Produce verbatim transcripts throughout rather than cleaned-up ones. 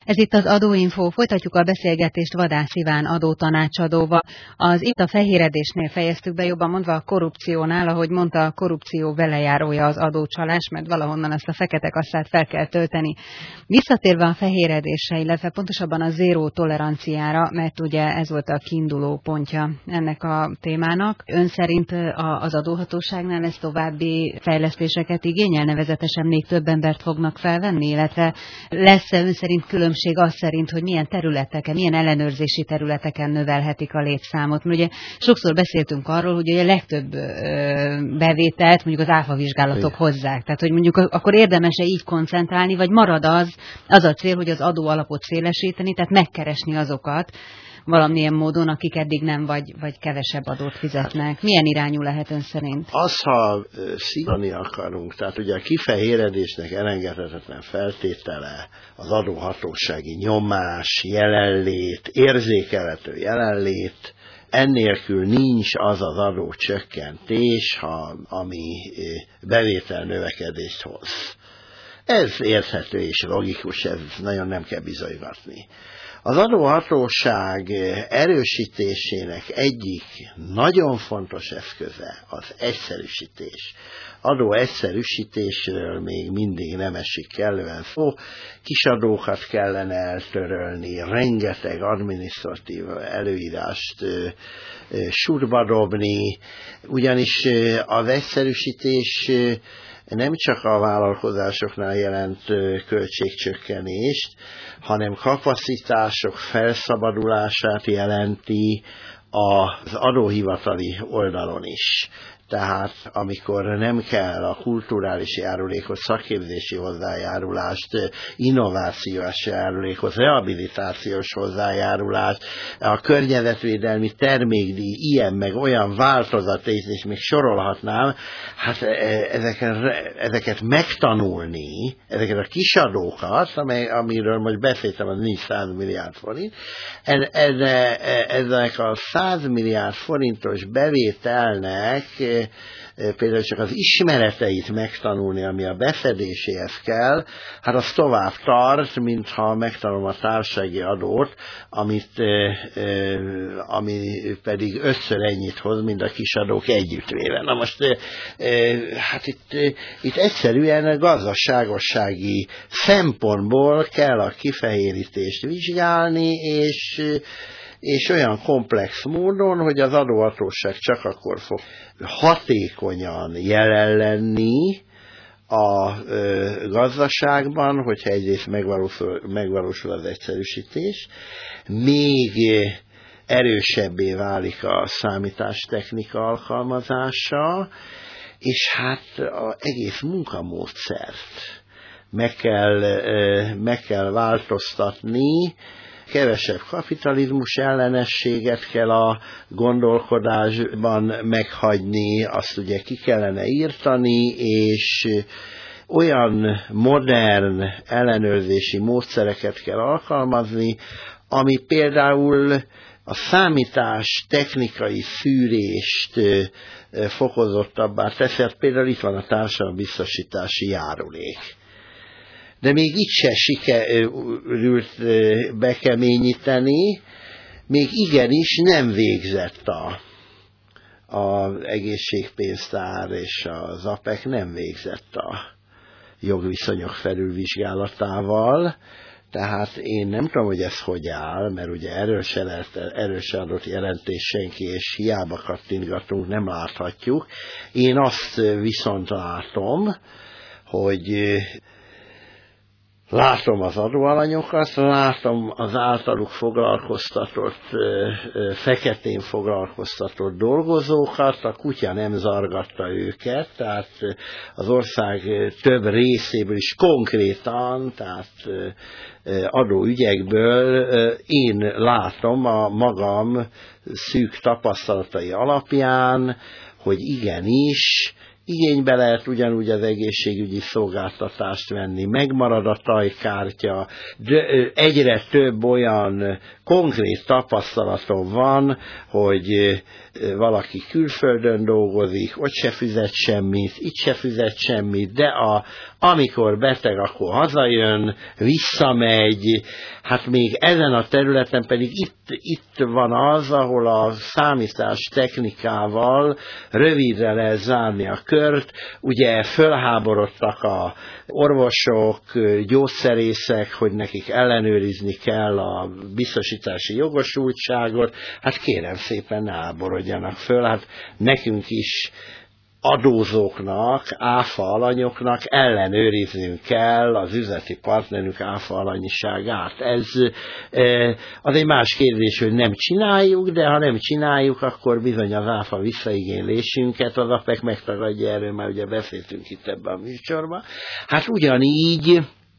Ez itt az Adóinfo, folytatjuk a beszélgetést Vadász Iván adótanácsadóval. Az itt a fehéredésnél fejeztük be, jobban mondva a korrupciónál, ahogy mondta, a korrupció velejárója az adócsalás, mert valahonnan ezt a fekete kasszát fel kell tölteni. Visszatérve a fehéredésre, illetve pontosabban a zéró toleranciára, mert ugye ez volt a kiinduló pontja ennek a témának. Ön szerint az adóhatóságnál ez további fejlesztéseket igényel, nevezetesen még több embert fognak felvenni, illetve lesz-e ön szerint különbség az szerint, hogy milyen területeken, milyen ellenőrzési területeken növelhetik a létszámot. Ugye sokszor beszéltünk arról, hogy a legtöbb bevételt mondjuk az áfa vizsgálatok hozzák. Tehát, hogy mondjuk akkor érdemes-e így koncentrálni, vagy marad az, az a cél, hogy az adó alapot szélesíteni, tehát megkeresni azokat valamilyen módon, akik eddig nem vagy, vagy kevesebb adót fizetnek. Milyen irányú lehet ön szerint? Az, ha szigorúan akarunk, tehát ugye a kifehéredésnek elengedhetetlen feltétele az adóhatósági nyomás, jelenlét, érzékelhető jelenlét, ennélkül nincs az az adócsökkentés, ha, ami bevétel növekedést hoz. Ez érthető és logikus, ez nagyon nem kell bizonygatni. Az adóhatóság erősítésének egyik nagyon fontos eszköze az egyszerűsítés. Adó egyszerűsítésről még mindig nem esik kellően szó, kisadókat kellene eltörölni, rengeteg adminisztratív előírást sútba dobni, ugyanis az egyszerűsítés nem csak a vállalkozásoknál jelent költségcsökkenést, hanem kapacitások felszabadulását jelenti az adóhivatali oldalon is. Tehát amikor nem kell a kulturális járulékot, szakképzési hozzájárulást, innovációs járulékot, rehabilitációs hozzájárulást, a környezetvédelmi termékdíj, ilyen meg olyan változat, és még sorolhatnám, hát ezeket, ezeket megtanulni, ezeket a kisadókat, amely, amiről most beszéltem, az nincs száz milliárd forint, ezek a száz milliárd forintos bevételnek például csak az ismereteit megtanulni, ami a beszedéséhez kell, hát az tovább tart, mintha megtanulom a társasági adót, amit, ami pedig ötször ennyit hoz, mint a kisadók együttvéve. Na most, hát itt, itt egyszerűen gazdaságossági szempontból kell a kifehérítést vizsgálni, és és olyan komplex módon, hogy az adóhatóság csak akkor fog hatékonyan jelen lenni a ö, gazdaságban, hogyha egyrészt megvalósul, megvalósul az egyszerűsítés, még erősebbé válik a számítástechnika alkalmazása, és hát az egész munkamódszert meg kell, ö, meg kell változtatni, kevesebb kapitalizmus ellenességet kell a gondolkodásban meghagyni, azt ugye ki kellene írtani, és olyan modern ellenőrzési módszereket kell alkalmazni, ami például a számítás technikai szűrést fokozottabbá teszi. Például itt van a társadalombiztosítási járulék. De még itt se sikerült bekeményíteni, még igenis nem végzett a, az egészségpénztár és az á pé e ká nem végzett a jogviszonyok felülvizsgálatával, tehát én nem tudom, hogy ez hogy áll, mert ugye erről se, lehet, erről se adott jelentés senki, és hiába kattintgatunk, nem láthatjuk. Én azt viszont látom, hogy látom az adóalanyokat, látom az általuk foglalkoztatott, feketén foglalkoztatott dolgozókat, a kutya nem zargatta őket, tehát az ország több részéből is konkrétan, tehát adóügyekből én látom a magam szűk tapasztalatai alapján, hogy igenis igénybe lehet ugyanúgy az egészségügyi szolgáltatást venni, megmarad a tajkártya, de egyre több olyan konkrét tapasztalatom van, hogy valaki külföldön dolgozik, ott se fizet semmit, itt se fizet semmit, de a, amikor beteg, akkor hazajön, visszamegy, hát még ezen a területen pedig itt, itt van az, ahol a számítás technikával rövidre lehet zárni a kört, ugye fölháborodtak a orvosok, gyógyszerészek, hogy nekik ellenőrizni kell a biztosítási jogosultságot, hát kérem szépen ne háborodjanak föl, hát nekünk is adózóknak, áfa alanyoknak ellenőriznünk kell az üzleti partnerünk áfa alanyiságát. Ez az egy más kérdés, hogy nem csináljuk, de ha nem csináljuk, akkor bizony az áfa visszaigénylésünket az á pé e ká megtagadja, erről már ugye beszéltünk itt ebben a műsorban. Hát ugyanígy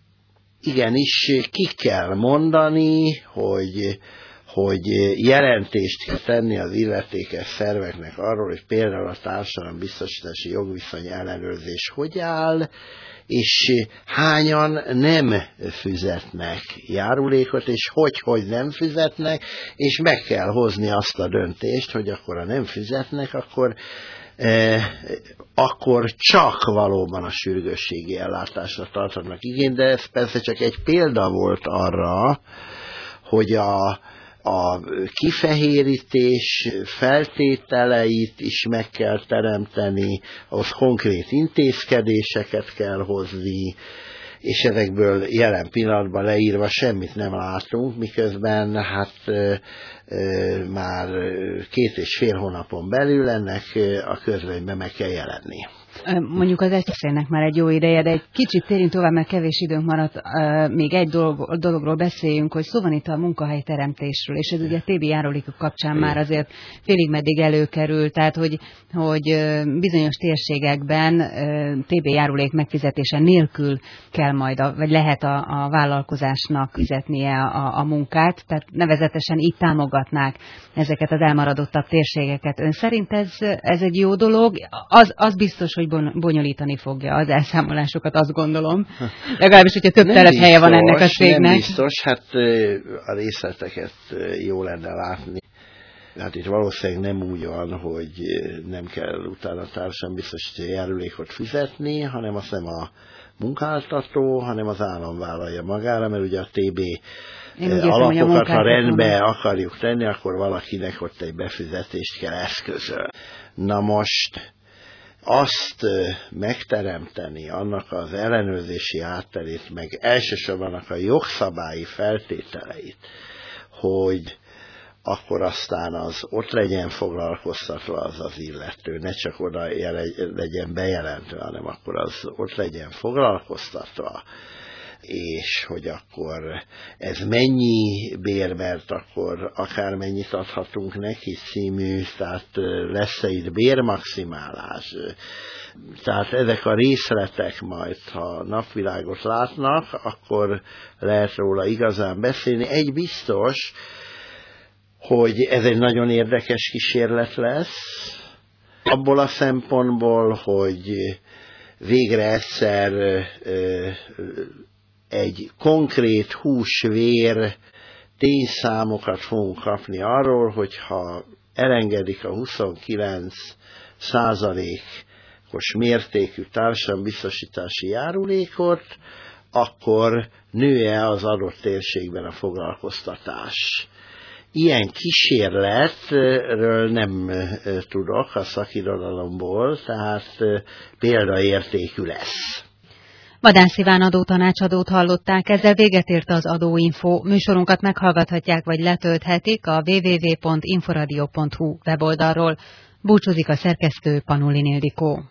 igenis ki kell mondani, hogy hogy jelentést kell tenni az illetékes szerveknek arról, hogy például a társadalombiztosítási jogviszony ellenőrzés hogy áll, és hányan nem fizetnek járulékot, és hogy, hogy nem fizetnek, és meg kell hozni azt a döntést, hogy akkor ha nem fizetnek, akkor Eh, akkor csak valóban a sürgősségi ellátásra tartanak igényt, de ez persze csak egy példa volt arra, hogy a, a kifehérítés feltételeit is meg kell teremteni, ahhoz konkrét intézkedéseket kell hozni, és ezekből jelen pillanatban leírva semmit nem látunk, miközben hát e, e, már két és fél hónapon belül ennek a közlönyben meg kell jelenni. Mondjuk az egyszerűnek már egy jó ideje, de egy kicsit térjünk tovább, mert kevés időnk maradt. Még egy dolog, dologról beszéljünk, hogy szó van itt a munkahelyteremtésről, és ez ugye té bé járulékok kapcsán már azért félig meddig előkerül, tehát hogy, hogy bizonyos térségekben té bé járulék megfizetése nélkül kell majd, a, vagy lehet a, a vállalkozásnak fizetnie a, a munkát, tehát nevezetesen így támogatnák ezeket az elmaradottabb térségeket. Ön szerint ez, ez egy jó dolog? Az, az biztos, hogy bonyolítani fogja az elszámolásokat, azt gondolom. Legalábbis, hogyha több telephelye van ennek a cégnek. Nem biztos, hát a részleteket jó lenne látni. Hát itt valószínűleg nem úgy van, hogy nem kell utána társadalombiztosítási járulékot fizetni, hanem azt nem a munkáltató, hanem az állam vállalja magára, mert ugye a té bé alapokat, ha rendbe akarjuk tenni, akkor valakinek ott egy befizetést kell eszközölni. Na most azt megteremteni, annak az ellenőrzési hátterét, meg elsősorban annak a jogszabályi feltételeit, hogy akkor aztán az ott legyen foglalkoztatva az az illető, ne csak oda legyen bejelentve, hanem akkor az ott legyen foglalkoztatva, és hogy akkor ez mennyi bér, mert akkor akármennyit adhatunk neki című, tehát lesz-e itt bérmaximálás. Tehát ezek a részletek majd, ha napvilágot látnak, akkor lehet róla igazán beszélni. Egy biztos, hogy ez egy nagyon érdekes kísérlet lesz, abból a szempontból, hogy végre egyszer egy konkrét hús-vér tényszámokat fogunk kapni arról, hogyha elengedik a huszonkilenc százalékos mértékű társadalombiztosítási járulékot, akkor nő-e az adott térségben a foglalkoztatás. Ilyen kísérletről nem tudok a szakirodalomból, tehát példaértékű lesz. Vadász Iván adótanácsadót hallották, ezzel véget ért az Adóinfo. Műsorunkat meghallgathatják vagy letölthetik a double-u double-u double-u pont inforadio pont hu weboldalról. Búcsúzik a szerkesztő, Panulin Ildikó.